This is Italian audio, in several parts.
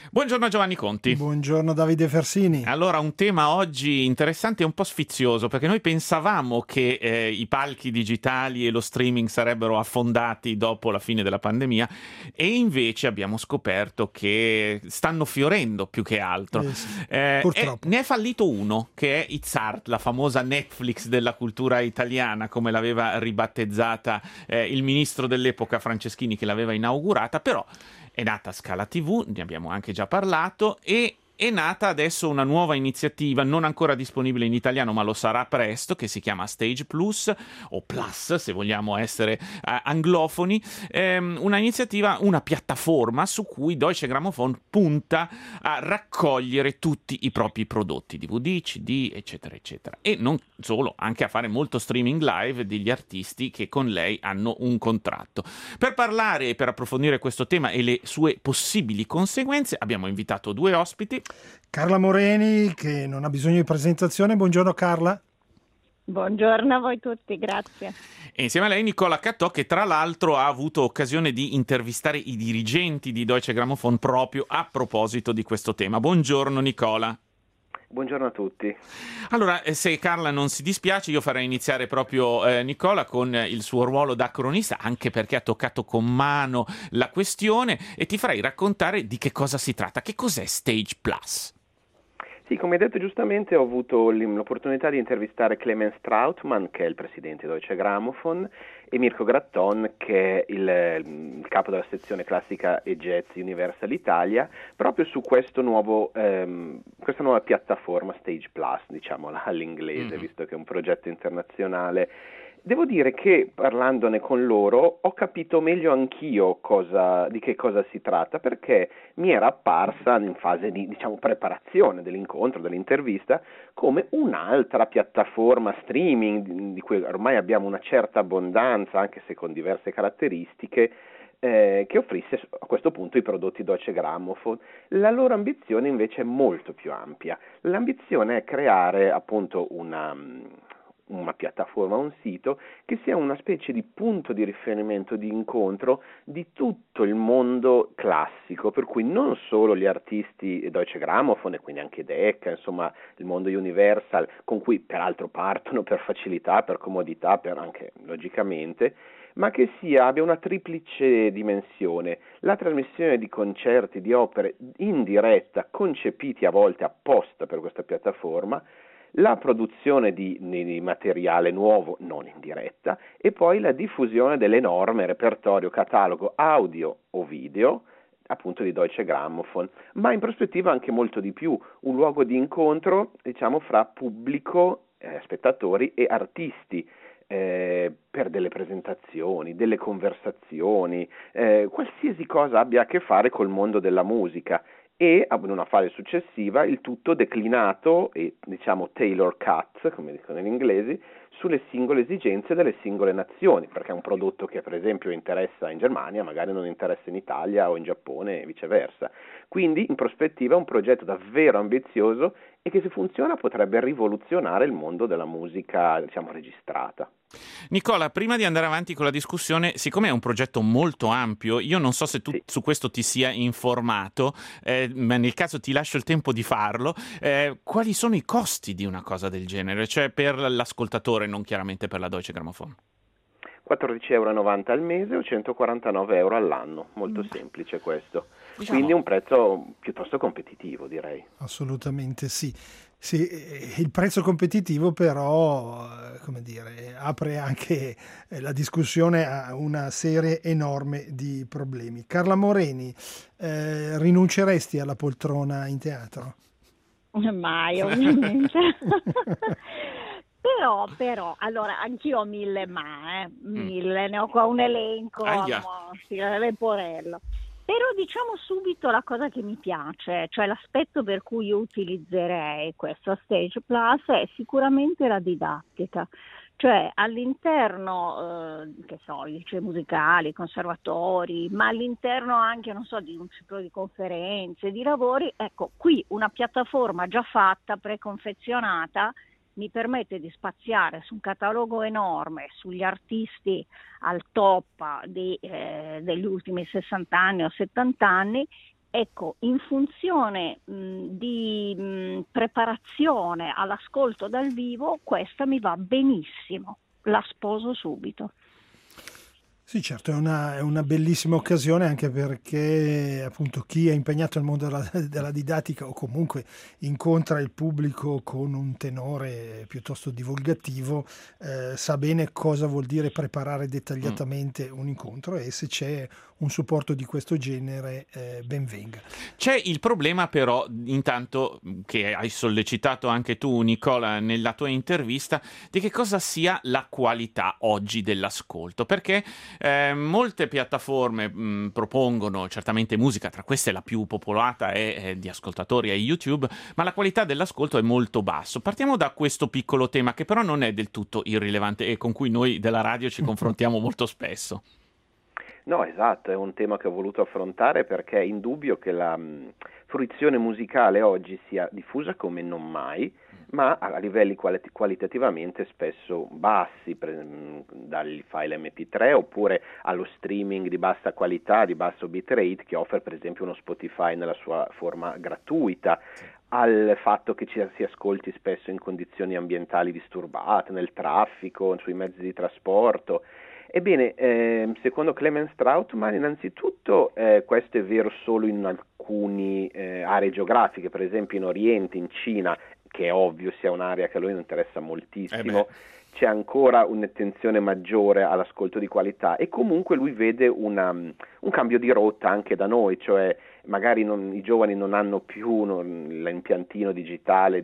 Buongiorno Giovanni Conti. Buongiorno Davide Fersini. Allora, un tema oggi interessante e un po' sfizioso, perché noi pensavamo che i palchi digitali e lo streaming sarebbero affondati dopo la fine della pandemia e invece abbiamo scoperto che stanno fiorendo più che altro. Sì, purtroppo. Ne è fallito uno, che è It's Art, la famosa Netflix della cultura italiana, come l'aveva ribattezzata il ministro dell'epoca Franceschini, che l'aveva inaugurata, però è nata Scala TV, ne abbiamo anche già parlato, e è nata adesso una nuova iniziativa, non ancora disponibile in italiano, ma lo sarà presto, che si chiama Stage Plus, o Plus, se vogliamo essere anglofoni. Una iniziativa, una piattaforma su cui Deutsche Grammophon punta a raccogliere tutti i propri prodotti, DVD, CD, eccetera, eccetera. E non solo, anche a fare molto streaming live degli artisti che con lei hanno un contratto. Per parlare e per approfondire questo tema e le sue possibili conseguenze, abbiamo invitato due ospiti. Carla Moreni, che non ha bisogno di presentazione. Buongiorno Carla. Buongiorno a voi tutti, grazie. E insieme a lei Nicola Cattò, che tra l'altro ha avuto occasione di intervistare i dirigenti di Deutsche Grammophon proprio a proposito di questo tema. Buongiorno Nicola. Buongiorno a tutti. Allora, se Carla non si dispiace, io farei iniziare proprio Nicola con il suo ruolo da cronista, anche perché ha toccato con mano la questione, e ti farei raccontare di che cosa si tratta. Che cos'è Stage Plus? Sì, come hai detto giustamente, ho avuto l'opportunità di intervistare Clemens Trautmann, che è il presidente di Deutsche Grammophon, e Mirko Gratton, che è il capo della sezione classica e jazz Universal Italia, proprio su questa nuova piattaforma Stage Plus, diciamola all'inglese, visto che è un progetto internazionale. Devo dire che parlandone con loro ho capito meglio anch'io di che cosa si tratta, perché mi era apparsa in fase di preparazione dell'incontro, dell'intervista, come un'altra piattaforma streaming di cui ormai abbiamo una certa abbondanza, anche se con diverse caratteristiche, che offrisse a questo punto i prodotti Deutsche Grammophon. La loro ambizione invece è molto più ampia. L'ambizione è creare appunto una piattaforma, un sito che sia una specie di punto di riferimento, di incontro di tutto il mondo classico, per cui non solo gli artisti Deutsche Grammophon e quindi anche Decca, insomma il mondo Universal, con cui peraltro partono per facilità, per comodità, per anche logicamente, ma che abbia una triplice dimensione: la trasmissione di concerti, di opere in diretta, concepiti a volte apposta per questa piattaforma, la produzione di materiale nuovo non in diretta, e poi la diffusione dell'enorme repertorio, catalogo audio o video appunto di Deutsche Grammophon, ma in prospettiva anche molto di più, un luogo di incontro fra pubblico, spettatori e artisti, per delle presentazioni, delle conversazioni, qualsiasi cosa abbia a che fare col mondo della musica. E in una fase successiva il tutto declinato e tailor cut, come dicono gli inglesi, sulle singole esigenze delle singole nazioni, perché è un prodotto che per esempio interessa in Germania, magari non interessa in Italia o in Giappone e viceversa. Quindi in prospettiva è un progetto davvero ambizioso e che, se funziona, potrebbe rivoluzionare il mondo della musica registrata. Nicola, prima di andare avanti con la discussione, siccome è un progetto molto ampio, io non so se tu su questo ti sia informato, ma nel caso ti lascio il tempo di farlo. Quali sono i costi di una cosa del genere? Cioè per l'ascoltatore, non chiaramente per la Deutsche Grammophon. 14,90 € al mese o 149 € all'anno, molto semplice questo. Quindi un prezzo piuttosto competitivo, direi. Assolutamente sì. Sì, il prezzo competitivo però, apre anche la discussione a una serie enorme di problemi. Carla Moreni, rinunceresti alla poltrona in teatro? Mai, ovviamente. Però, allora, anch'io ho mille ne ho qua un elenco, Leporello. Però diciamo subito la cosa che mi piace, cioè l'aspetto per cui io utilizzerei questo Stage Plus è sicuramente la didattica. Cioè all'interno, licei musicali, conservatori, ma all'interno anche, di un ciclo di conferenze, di lavori, ecco, qui una piattaforma già fatta, preconfezionata, mi permette di spaziare su un catalogo enorme, sugli artisti al top degli ultimi 60 anni o 70 anni, Ecco, in funzione di preparazione all'ascolto dal vivo, questa mi va benissimo, la sposo subito. Sì, certo, è una bellissima occasione, anche perché appunto chi è impegnato nel mondo della didattica o comunque incontra il pubblico con un tenore piuttosto divulgativo sa bene cosa vuol dire preparare dettagliatamente un incontro, e se c'è un supporto di questo genere ben venga. C'è il problema però, intanto, che hai sollecitato anche tu, Nicola, nella tua intervista, di che cosa sia la qualità oggi dell'ascolto, perché molte piattaforme propongono certamente musica, tra queste la più popolata è di ascoltatori è YouTube, ma la qualità dell'ascolto è molto basso. Partiamo da questo piccolo tema, che però non è del tutto irrilevante e con cui noi della radio ci confrontiamo molto spesso. No, esatto, è un tema che ho voluto affrontare perché è indubbio che la fruizione musicale oggi sia diffusa come non mai, ma a livelli qualitativamente spesso bassi, dagli file MP3 oppure allo streaming di bassa qualità, di basso bitrate, che offre per esempio uno Spotify nella sua forma gratuita, al fatto che ci si ascolti spesso in condizioni ambientali disturbate, nel traffico, sui mezzi di trasporto. Ebbene, secondo Clemens Trautmann, innanzitutto questo è vero solo in alcune aree geografiche, per esempio in Oriente, in Cina, che è ovvio sia un'area che a lui non interessa moltissimo, c'è ancora un'attenzione maggiore all'ascolto di qualità, e comunque lui vede un cambio di rotta anche da noi, cioè magari i giovani non hanno più l'impiantino digitale,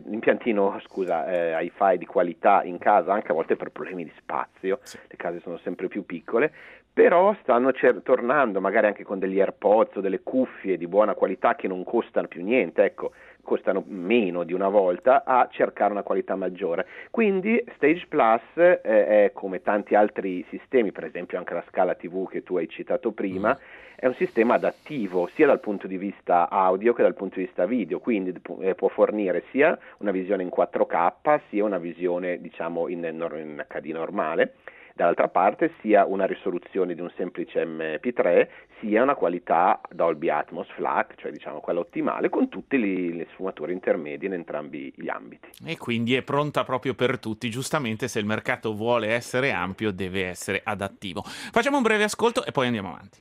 hi-fi di qualità in casa, anche a volte per problemi di spazio, le case sono sempre più piccole, però stanno tornando magari anche con degli AirPods o delle cuffie di buona qualità che non costano più niente, ecco, costano meno di una volta, a cercare una qualità maggiore. Quindi Stage Plus è come tanti altri sistemi, per esempio anche la scala TV che tu hai citato prima, è un sistema adattivo sia dal punto di vista audio che dal punto di vista video, quindi può fornire sia una visione in 4K sia una visione diciamo in HD normale, dall'altra parte sia una risoluzione di un semplice MP3 sia una qualità Dolby Atmos FLAC, cioè diciamo quella ottimale, con tutte le sfumature intermedie in entrambi gli ambiti. E quindi è pronta proprio per tutti. Giustamente, se il mercato vuole essere ampio deve essere adattivo. Facciamo un breve ascolto e poi andiamo avanti.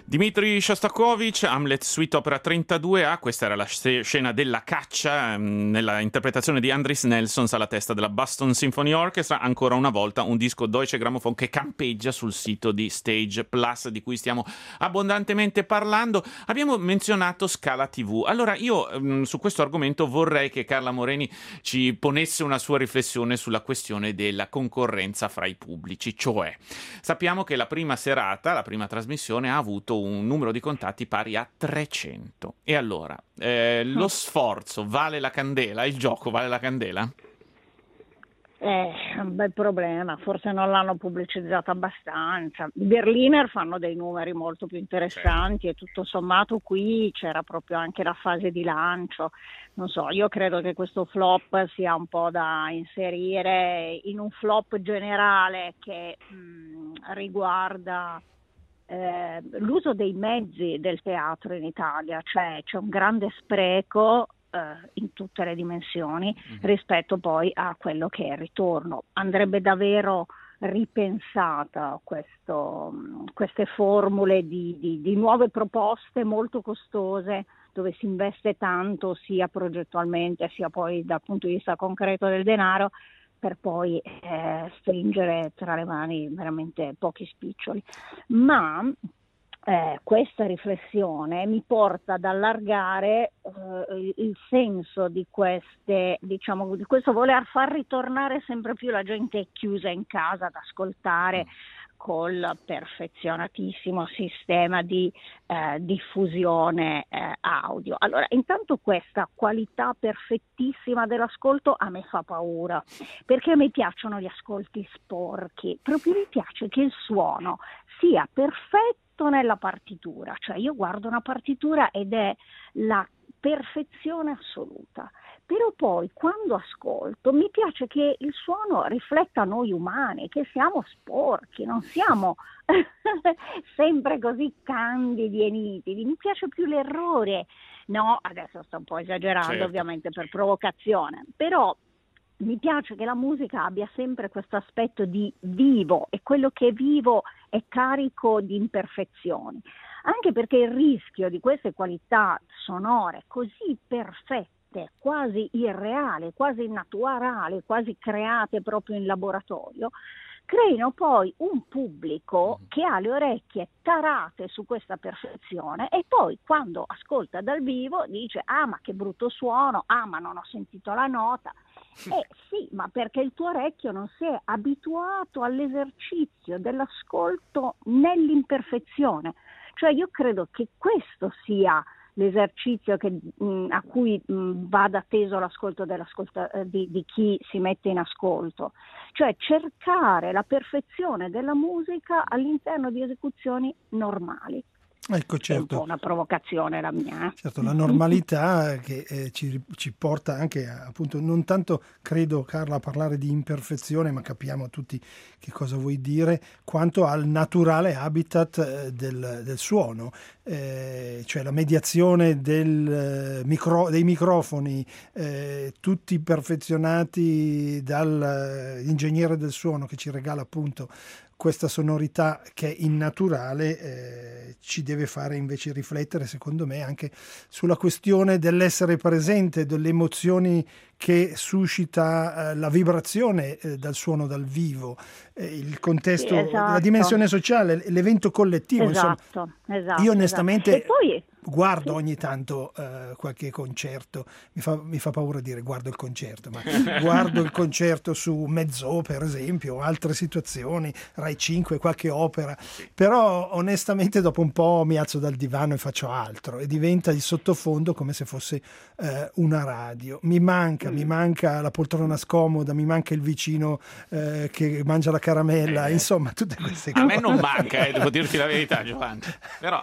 Dmitri Shostakovich, Hamlet Suite Opera 32A, questa era la scena della caccia nella interpretazione di Andris Nelsons alla testa della Boston Symphony Orchestra, ancora una volta un disco Deutsche Grammophon che campeggia sul sito di Stage Plus, di cui stiamo abbondantemente parlando. Abbiamo menzionato Scala TV, allora io su questo argomento vorrei che Carla Moreni ci ponesse una sua riflessione sulla questione della concorrenza fra i pubblici, cioè sappiamo che la prima serata, la prima trasmissione ha avuto un numero di contatti pari a 300. E allora, lo sforzo vale la candela? Il gioco vale la candela? È un bel problema, forse non l'hanno pubblicizzata abbastanza. I Berliner fanno dei numeri molto più interessanti e tutto sommato qui c'era proprio anche la fase di lancio. Non so, io credo che questo flop sia un po' da inserire in un flop generale che riguarda l'uso dei mezzi del teatro in Italia, cioè c'è un grande spreco in tutte le dimensioni rispetto poi a quello che è il ritorno. Andrebbe davvero ripensata queste formule di nuove proposte molto costose, dove si investe tanto sia progettualmente sia poi dal punto di vista concreto del denaro, per poi stringere tra le mani veramente pochi spiccioli. Ma questa riflessione mi porta ad allargare il senso di queste, diciamo, di questo voler far ritornare sempre più la gente chiusa in casa ad ascoltare col perfezionatissimo sistema di diffusione audio. Allora, intanto questa qualità perfettissima dell'ascolto a me fa paura, perché a me piacciono gli ascolti sporchi, proprio mi piace che il suono sia perfetto nella partitura, cioè io guardo una partitura ed è la perfezione assoluta. Però poi quando ascolto mi piace che il suono rifletta noi umani, che siamo sporchi, non siamo sempre così candidi e nitidi. Mi piace più l'errore. No, adesso sto un po' esagerando, certo, ovviamente per provocazione, però mi piace che la musica abbia sempre questo aspetto di vivo, e quello che è vivo è carico di imperfezioni. Anche perché il rischio di queste qualità sonore così perfette, quasi irreali, quasi naturali, quasi create proprio in laboratorio, creino poi un pubblico che ha le orecchie tarate su questa perfezione e poi quando ascolta dal vivo dice: ah, ma che brutto suono, ah, ma non ho sentito la nota. Sì, ma perché il tuo orecchio non si è abituato all'esercizio dell'ascolto nell'imperfezione. Cioè io credo che questo sia l'esercizio a cui vada teso l'ascolto di chi si mette in ascolto, cioè cercare la perfezione della musica all'interno di esecuzioni normali. Ecco, certo. È un po' una provocazione la mia. Certo, la normalità che ci porta anche appunto, non tanto credo, Carla, a parlare di imperfezione, ma capiamo tutti che cosa vuoi dire, quanto al naturale habitat del suono, cioè la mediazione dei microfoni, tutti perfezionati dall'ingegnere del suono che ci regala appunto questa sonorità che è innaturale, ci deve fare invece riflettere, secondo me, anche sulla questione dell'essere presente, delle emozioni che suscita la vibrazione dal suono dal vivo, il contesto, sì, esatto, la dimensione sociale, l'evento collettivo. Esatto, insomma. Io onestamente esatto. E poi guardo ogni tanto qualche concerto, mi fa paura dire guardo il concerto, ma guardo il concerto su Mezzò, per esempio, o altre situazioni, Rai 5, qualche opera, però onestamente dopo un po' mi alzo dal divano e faccio altro e diventa il sottofondo come se fosse una radio. Mi manca la poltrona scomoda, mi manca il vicino che mangia la caramella, insomma tutte queste cose. A me non manca, devo dirti la verità, Giovanni, però...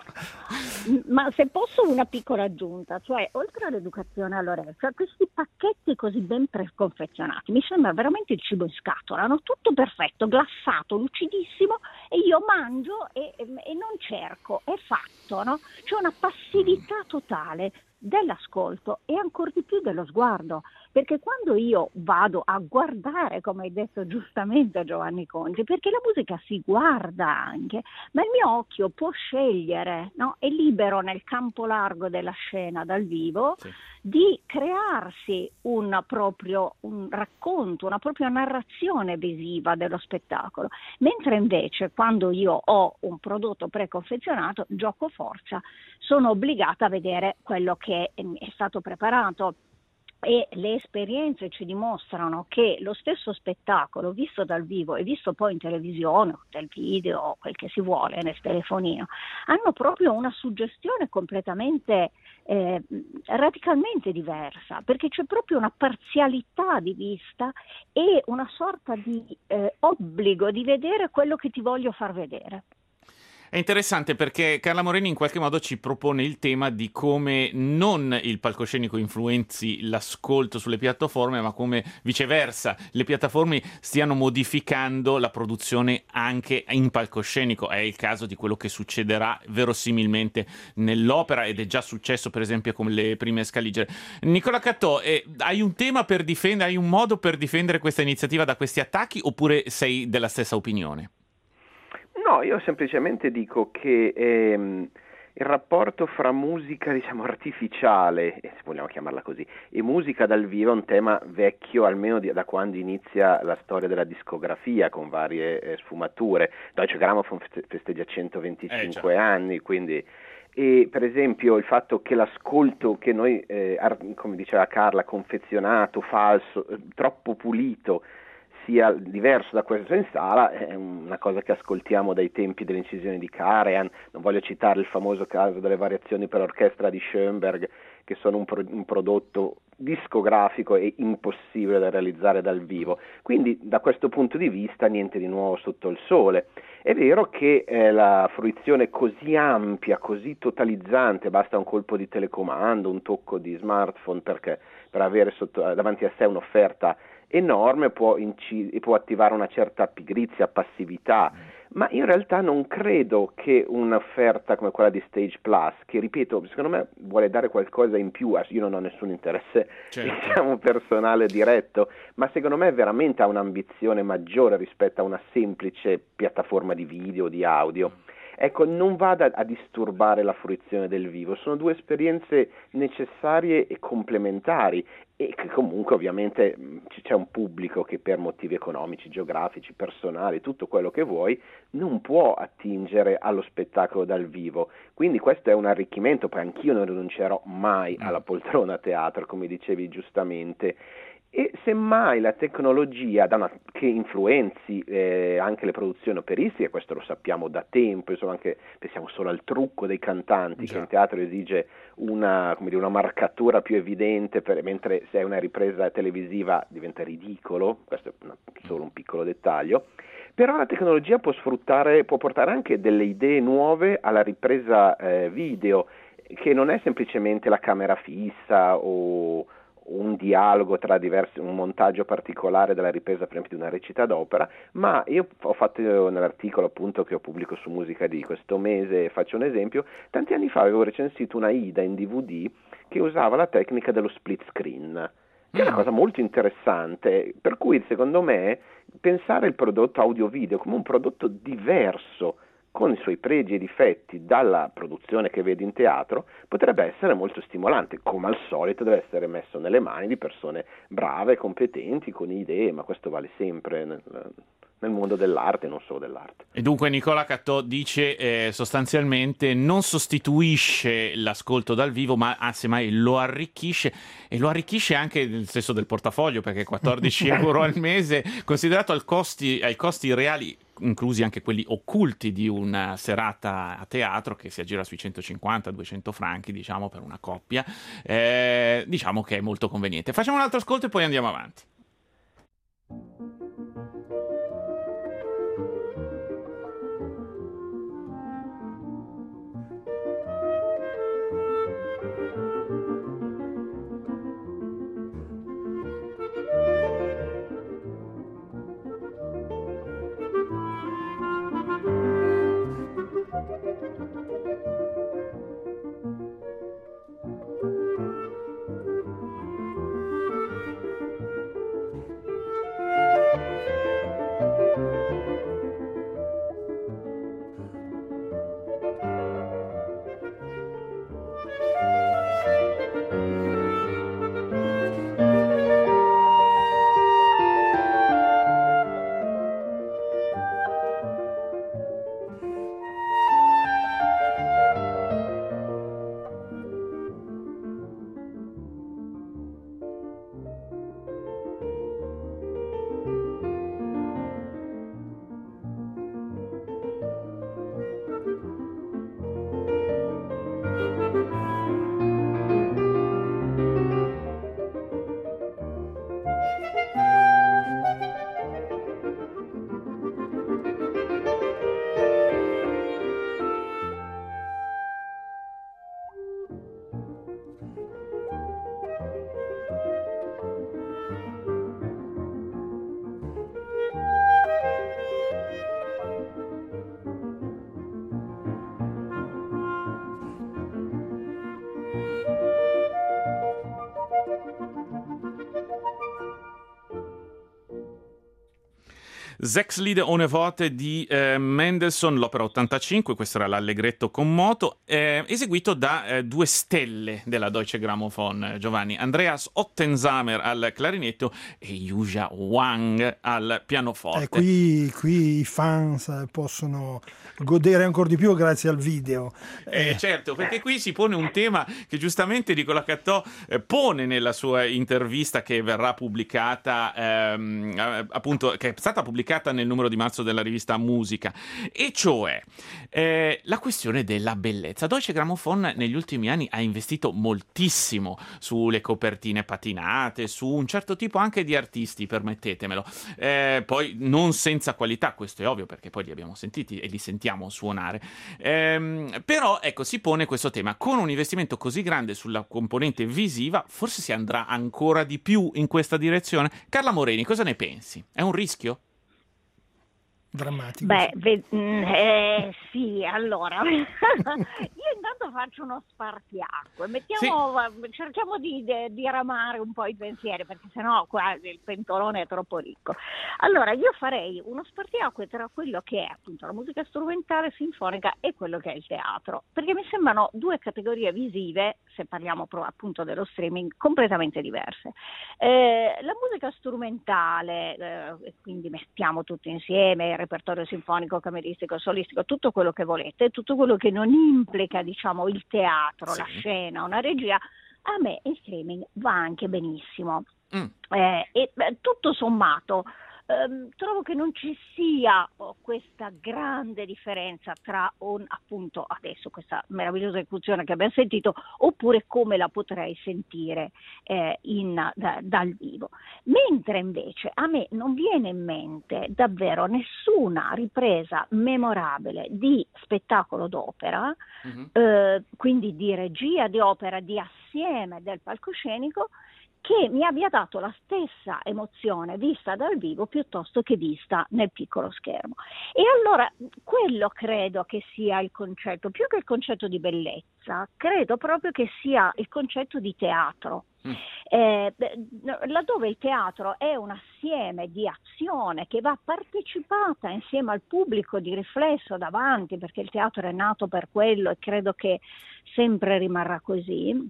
Ma se posso una piccola aggiunta, cioè oltre all'educazione all'orecchio, questi pacchetti così ben preconfezionati, mi sembra veramente il cibo in scatola, hanno tutto perfetto, glassato, lucidissimo, e io mangio e non cerco, è fatto, no? C'è una passività totale. dell'ascolto e ancor di più dello sguardo, perché quando io vado a guardare, come hai detto giustamente Giovanni Conti, perché la musica si guarda anche, ma il mio occhio può scegliere, no? È libero nel campo largo della scena dal vivo, sì, di crearsi un racconto, una propria narrazione visiva dello spettacolo, mentre invece quando io ho un prodotto preconfezionato, gioco forza, sono obbligata a vedere quello che è stato preparato. E le esperienze ci dimostrano che lo stesso spettacolo visto dal vivo e visto poi in televisione, nel video, quel che si vuole, nel telefonino, hanno proprio una suggestione completamente, radicalmente diversa, perché c'è proprio una parzialità di vista e una sorta di obbligo di vedere quello che ti voglio far vedere. È interessante perché Carla Moreni in qualche modo ci propone il tema di come non il palcoscenico influenzi l'ascolto sulle piattaforme, ma come viceversa le piattaforme stiano modificando la produzione anche in palcoscenico. È il caso di quello che succederà verosimilmente nell'opera ed è già successo per esempio con le prime Scaligere. Nicola Cattò, hai un tema per difendere, hai un modo per difendere questa iniziativa da questi attacchi oppure sei della stessa opinione? No, io semplicemente dico che il rapporto fra musica, diciamo, artificiale, se vogliamo chiamarla così, e musica dal vivo è un tema vecchio, almeno da quando inizia la storia della discografia, con varie sfumature. Deutsche Grammophon festeggia 125 anni, quindi... E per esempio il fatto che l'ascolto che noi, come diceva Carla, confezionato, falso, troppo pulito, sia diverso da questo in sala, è una cosa che ascoltiamo dai tempi delle incisioni di Karajan. Non voglio citare il famoso caso delle variazioni per orchestra di Schoenberg, che sono un prodotto discografico e impossibile da realizzare dal vivo. Quindi da questo punto di vista niente di nuovo sotto il sole. È vero che la fruizione così ampia, così totalizzante, basta un colpo di telecomando, un tocco di smartphone per avere davanti a sé un'offerta enorme, può attivare una certa pigrizia, passività, ma in realtà non credo che un'offerta come quella di Stage Plus, che ripeto, secondo me vuole dare qualcosa in più, io non ho nessun interesse, diciamo, personale diretto, ma secondo me veramente ha un'ambizione maggiore rispetto a una semplice piattaforma di video, di audio. Ecco, non vada a disturbare la fruizione del vivo, sono due esperienze necessarie e complementari e che comunque ovviamente c'è un pubblico che per motivi economici, geografici, personali, tutto quello che vuoi, non può attingere allo spettacolo dal vivo, quindi questo è un arricchimento, poi anch'io non rinuncerò mai alla poltrona teatro, come dicevi giustamente. E semmai la tecnologia che influenzi anche le produzioni operistiche, questo lo sappiamo da tempo, insomma, anche pensiamo solo al trucco dei cantanti, che in teatro esige una marcatura più evidente, mentre se è una ripresa televisiva diventa ridicolo, questo è solo un piccolo dettaglio. Però la tecnologia può portare anche delle idee nuove alla ripresa video, che non è semplicemente la camera fissa o un dialogo tra un montaggio particolare della ripresa, per esempio, di una recita d'opera, ma io ho fatto nell'articolo appunto che ho pubblico su Musica di questo mese, faccio un esempio, tanti anni fa avevo recensito una Aida in DVD che usava la tecnica dello split screen, che è una cosa molto interessante, per cui secondo me pensare il prodotto audio-video come un prodotto diverso, con i suoi pregi e difetti dalla produzione che vedi in teatro, potrebbe essere molto stimolante. Come al solito deve essere messo nelle mani di persone brave, competenti, con idee, ma questo vale sempre nel mondo dell'arte, non solo dell'arte. E dunque Nicola Cattò dice sostanzialmente non sostituisce l'ascolto dal vivo, ma semmai lo arricchisce, e lo arricchisce anche nel senso del portafoglio, perché 14 euro al mese, considerato ai costi reali, inclusi anche quelli occulti di una serata a teatro che si aggira sui 150-200 franchi, diciamo, per una coppia, diciamo che è molto conveniente. Facciamo un altro ascolto e poi andiamo avanti. Sechs Lieder ohne Worte di Mendelssohn, l'opera 85, questo era l'allegretto con moto, eseguito da due stelle della Deutsche Grammophon, Giovanni, Andreas Ottensamer al clarinetto e Yuja Wang al pianoforte. Qui i fans possono godere ancora di più grazie al video. Certo, perché qui si pone un tema che giustamente Nicola Cattò pone nella sua intervista che verrà pubblicata, appunto, che è stata pubblicata nel numero di marzo della rivista Musica, e cioè la questione della bellezza. Deutsche Grammophon negli ultimi anni ha investito moltissimo sulle copertine patinate, su un certo tipo anche di artisti, permettetemelo, poi non senza qualità, questo è ovvio, perché poi li abbiamo sentiti e li sentiamo suonare, però ecco, si pone questo tema: con un investimento così grande sulla componente visiva forse si andrà ancora di più in questa direzione. Carla Moreni, cosa ne pensi? È un rischio? Drammatico. Sì, allora io intanto faccio uno spartiacque, cerchiamo di diramare un po' i pensieri, perché sennò qua il pentolone è troppo ricco. Allora io farei uno spartiacque tra quello che è appunto la musica strumentale sinfonica e quello che è il teatro, perché mi sembrano due categorie visive, se parliamo appunto dello streaming, completamente diverse. La musica strumentale, quindi mettiamo tutto insieme, repertorio sinfonico, cameristico, solistico, tutto quello che volete, tutto quello che non implica, diciamo, il teatro, sì, la scena, una regia, a me il streaming va anche benissimo. Tutto sommato trovo che non ci sia questa grande differenza tra appunto adesso questa meravigliosa esecuzione che abbiamo sentito, oppure come la potrei sentire dal vivo. Mentre invece a me non viene in mente davvero nessuna ripresa memorabile di spettacolo d'opera, quindi di regia di opera, di assieme del palcoscenico, che mi abbia dato la stessa emozione vista dal vivo piuttosto che vista nel piccolo schermo. E allora quello credo che sia il concetto, più che il concetto di bellezza, credo proprio che sia il concetto di teatro. Laddove il teatro è un assieme di azione che va partecipata insieme al pubblico di riflesso davanti, perché il teatro è nato per quello e credo che sempre rimarrà così.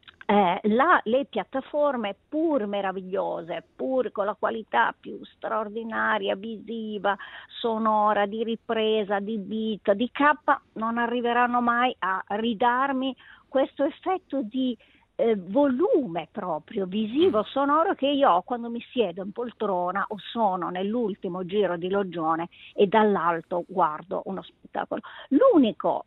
Le piattaforme, pur meravigliose, pur con la qualità più straordinaria, visiva, sonora, di ripresa, di beat, di K, non arriveranno mai a ridarmi questo effetto di volume proprio visivo, sonoro, che io ho quando mi siedo in poltrona o sono nell'ultimo giro di loggione e dall'alto guardo uno spettacolo. L'unico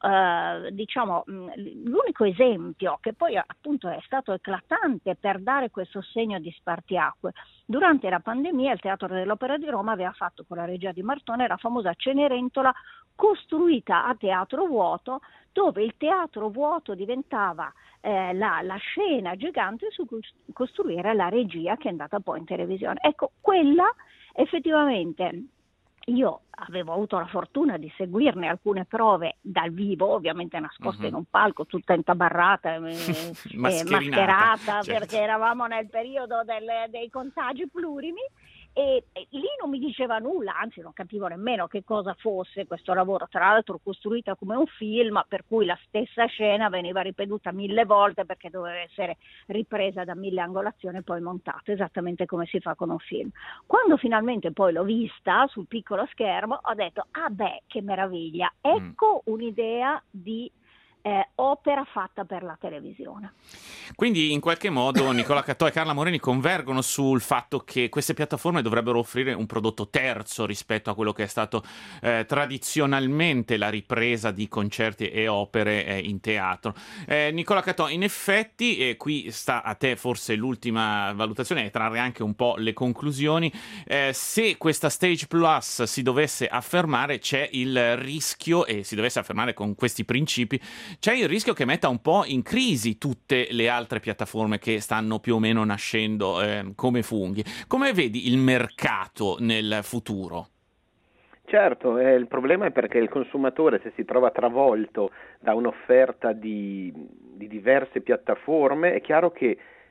esempio che poi appunto è stato eclatante per dare questo segno di spartiacque, durante la pandemia il Teatro dell'Opera di Roma aveva fatto con la regia di Martone la famosa Cenerentola, costruita a teatro vuoto, dove il teatro vuoto diventava la scena gigante su cui costruire la regia che è andata poi in televisione. Ecco, quella effettivamente io avevo avuto la fortuna di seguirne alcune prove dal vivo, ovviamente nascoste in un palco, tutta intabarrata, mascherata, certo, perché eravamo nel periodo dei contagi plurimi. E lì non mi diceva nulla, anzi non capivo nemmeno che cosa fosse questo lavoro, tra l'altro costruita come un film, per cui la stessa scena veniva ripetuta 1000 volte perché doveva essere ripresa da 1000 angolazioni e poi montata, esattamente come si fa con un film. Quando finalmente poi l'ho vista sul piccolo schermo ho detto, ah beh, che meraviglia, ecco un'idea di opera fatta per la televisione. Quindi in qualche modo Nicola Cattò e Carla Moreni convergono sul fatto che queste piattaforme dovrebbero offrire un prodotto terzo rispetto a quello che è stato tradizionalmente la ripresa di concerti e opere in teatro. Nicola Cattò, in effetti, qui sta a te forse l'ultima valutazione e trarre anche un po' le conclusioni. Se questa Stage Plus si dovesse affermare, c'è il rischio, e si dovesse affermare con questi principi, c'è il rischio che metta un po' in crisi tutte le altre piattaforme che stanno più o meno nascendo come funghi. Come vedi il mercato nel futuro? Certo, il problema è perché il consumatore, se si trova travolto da un'offerta di diverse piattaforme, è chiaro che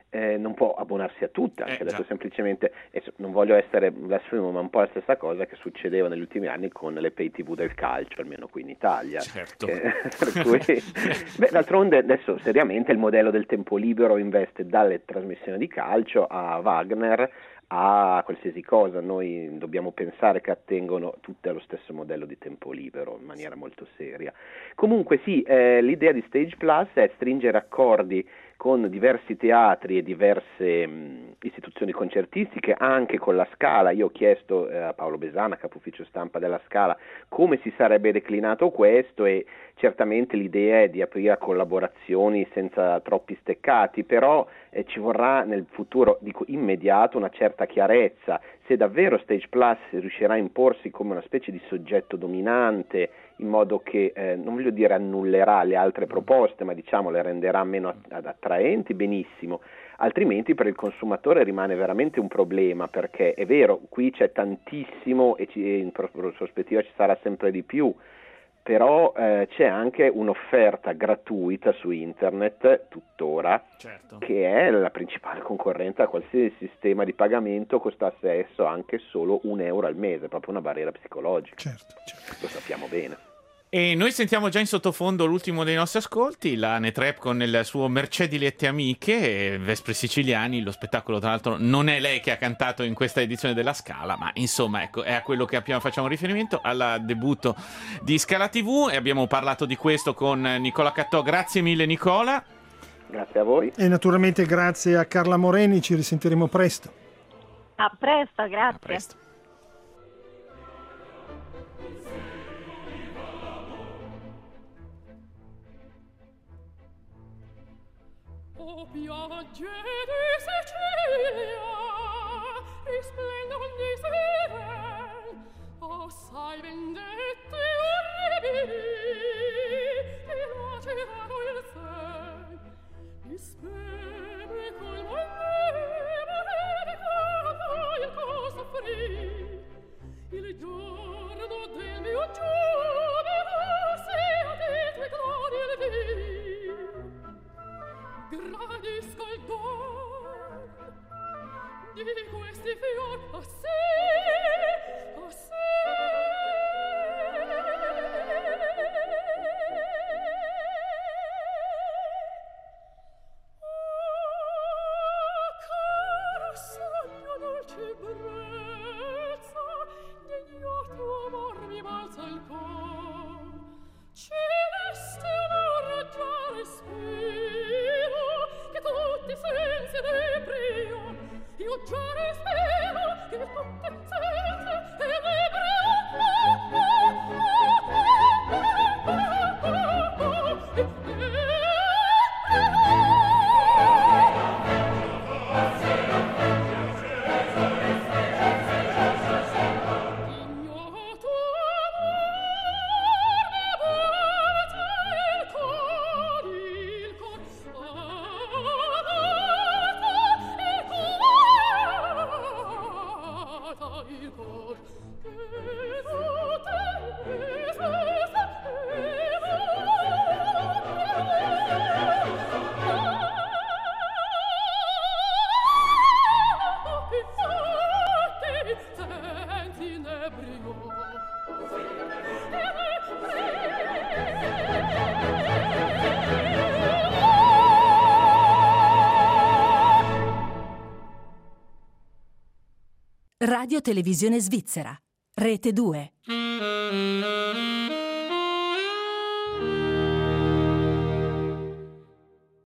non può abbonarsi a tutte, anche detto semplicemente, non voglio essere blasfemo, ma un po' la stessa cosa che succedeva negli ultimi anni con le pay TV del calcio, almeno qui in Italia. Certo. Per cui, d'altronde adesso seriamente il modello del tempo libero investe dalle trasmissioni di calcio a Wagner, a qualsiasi cosa. Noi dobbiamo pensare che attengono tutte allo stesso modello di tempo libero in maniera molto seria. Comunque sì, l'idea di Stage Plus è stringere accordi con diversi teatri e diverse istituzioni concertistiche, anche con la Scala. Io ho chiesto a Paolo Besana, capo ufficio stampa della Scala, come si sarebbe declinato questo, e certamente l'idea è di aprire a collaborazioni senza troppi steccati, però ci vorrà nel futuro, dico immediato, una certa chiarezza. Se davvero Stage Plus riuscirà a imporsi come una specie di soggetto dominante, in modo che, non voglio dire annullerà le altre proposte, ma diciamo le renderà meno attraenti, benissimo. Altrimenti per il consumatore rimane veramente un problema, perché è vero, qui c'è tantissimo e in prospettiva ci sarà sempre di più, però c'è anche un'offerta gratuita su internet tuttora, certo, che è la principale concorrenza a qualsiasi sistema di pagamento costasse esso anche solo €1 al mese, proprio una barriera psicologica. Certo. Lo sappiamo bene. E noi sentiamo già in sottofondo l'ultimo dei nostri ascolti, la Netrep con il suo Mercedilette Amiche, Vespri Siciliani. Lo spettacolo, tra l'altro, non è lei che ha cantato in questa edizione della Scala, ma insomma, ecco, è a quello che appena facciamo riferimento, al debutto di Scala TV, e abbiamo parlato di questo con Nicola Cattò. Grazie mille, Nicola. Grazie a voi. E naturalmente grazie a Carla Moreni, ci risentiremo presto. A presto, grazie. A presto. Piogge di Sicilia risplendono di sirene, assai vendette orribili che lacerano il sen. Dispeme col mandemo dedicata il tuo soffrì, il giorno del mio giubilo sia di tue glorie il dì. Gradisco il don di questi fior a sé, a sé. Oh, caro sogno dolce brezza, degno amor mi balza il cor. Celeste amor già respiro, che tutti sensi ne brio. Io già respiro, che tutti sensi ne Radio Televisione Svizzera, Rete 2.